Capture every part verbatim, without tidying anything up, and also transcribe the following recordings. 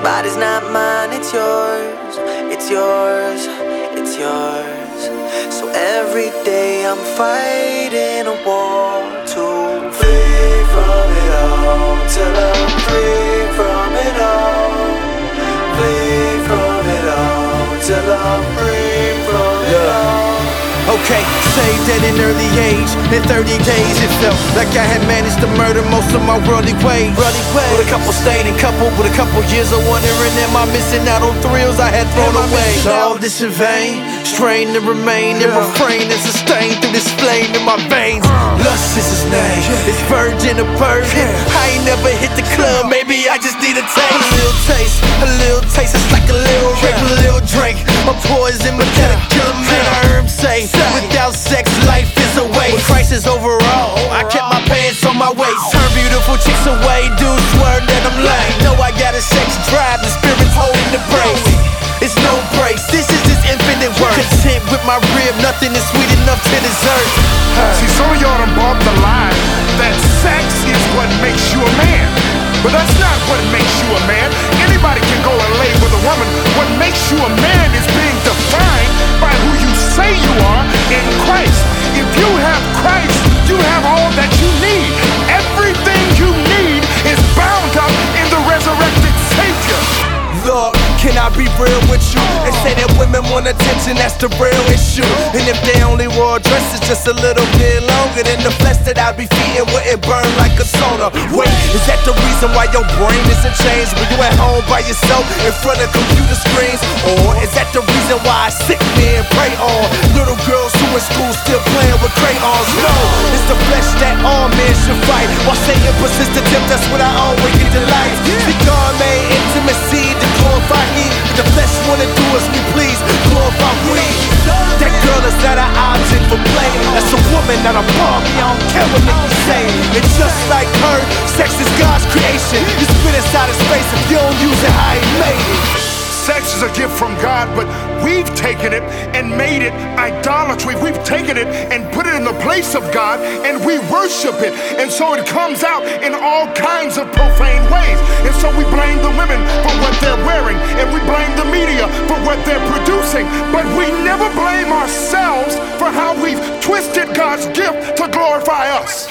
body's not mine, it's yours. It's yours, it's yours. So every day I'm fighting a war to free from it all, till I'm free from it all. Free from it all, till I'm free from it all. Okay, saved at an early age. In thirty days it felt like I had managed to murder most of my worldly ways. With a couple staying coupled with a couple years of wondering, am I missing out on thrills I had thrown away? All this in vain, strain to remain and refrain and sustain through this flame in my veins. Lust is his name, it's virgin a virgin. I ain't never hit the club, maybe I just need a taste. A little taste, a little taste, it's like a little rape, a little drink. My poison, but that'll kill a man. I heard him say, without sex, life is a waste. With crisis overall, I kept my pants on my waist. Turn beautiful chicks away, dudes swear that I'm lame. Know I got a sex drive, the spirit's holding the brace. It's no breaks, this is this infinite work. Content with my rib, nothing is sweet enough to dessert. See, some of y'all done bought the lie that sex is what makes you a man. But that's not what makes you a man. Anybody can go and lay with a woman. What makes you a man is being defined by who you say you are in Christ. If you have Christ, you have all that you need. Everything you need is bound up in the resurrected Savior. Lord, can I be real with you? They say that women want attention, that's the real issue. And if they only wore dresses just a little bit longer, then the flesh that I'd be feeding wouldn't burn like a sauna. Wait, is that the reason why your brain isn't changed when you at home by yourself in front of computer screens? Or is that the reason why sick men pray on little girls who in school still playing with crayons? No, it's the flesh that all men should fight, while Satan persists to tempt us with our own wicked delights. See, God made intimacy to glorify Him, but the flesh wanna do as we please, glorify we. That girl is not an object for play. That's a woman, not a Barbie. I don't care what niggas say. And just like her, sex is God's creation. You spit inside of space if you don't use it how He made it. Sex is a gift from God, but we've taken it and made it idolatry. We've taken it and put it in the place of God, and we worship it. And so it comes out in all kinds of profane ways. And so we blame the women for what they're wearing, and we blame the media for what they're producing. But we never blame ourselves for how we've twisted God's gift to glorify us.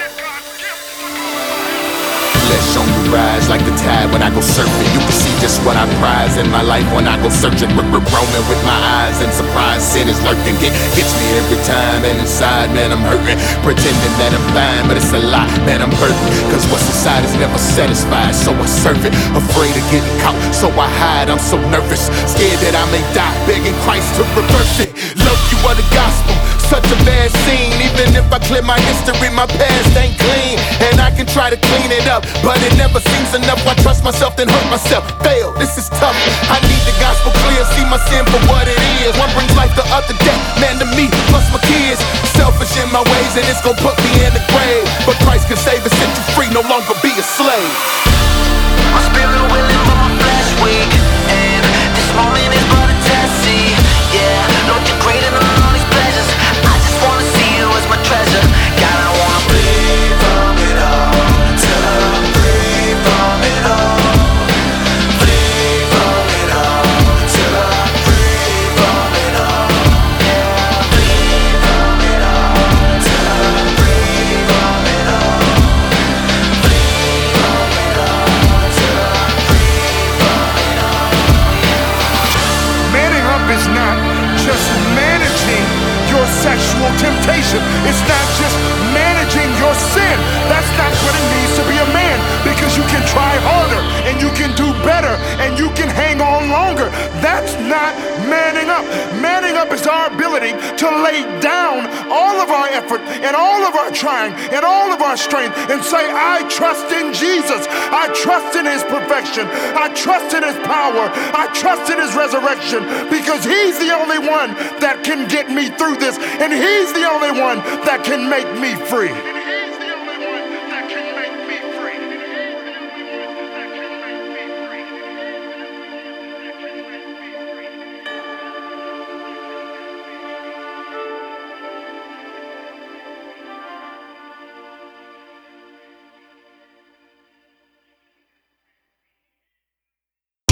Flesh on the rise like the tide when I go surfing. You can see just what I prize in my life when I go searching. Roaming with my eyes and surprise sin is lurking. It hits me every time and inside, man, I'm hurting. Pretending that I'm fine, but it's a lie, man, I'm hurting. Cause what's inside is never satisfied, so I serve it. Afraid of getting caught, so I hide, I'm so nervous. Scared that I may die, begging Christ to reverse it. Love you are the gospel, such a bad scene. Even if I clear my history, my past ain't clean. And I can try to clean it up, but it never seems enough. I trust myself, then hurt myself. Fail, this is tough. I need the gospel clear, see my sin for what it is. One brings life, the other death, man to me, plus my kids. Selfish in my ways, and it's gonna put me in the grave. But Christ can save and set you free, no longer be a slave. My spirit willing, but my flesh weak. And this moment is but a test, see. Yeah, Lord, you're greater than all these pleasures. I just wanna see you as my treasure. God, I wanna bleed from it all, till I'm free from it all. Free from it all, till I'm free from it all. Yeah, free from it all, till I'm free from it all. Free from it all, till I'm free from it all. Manning up is not just managing your sexual temptation. It's not just managing your sin. That's not what it means to be a man, because you can try harder and you can do better and you can hang on longer. That's not manning up. Manning up is our ability to lay down all of our effort and all of our trying and all of our strength and say, I trust in Jesus. I trust in His perfection. I trust in His power. I trust in His resurrection, because He's the only one that can get me through this, and He's the only one that can make me free.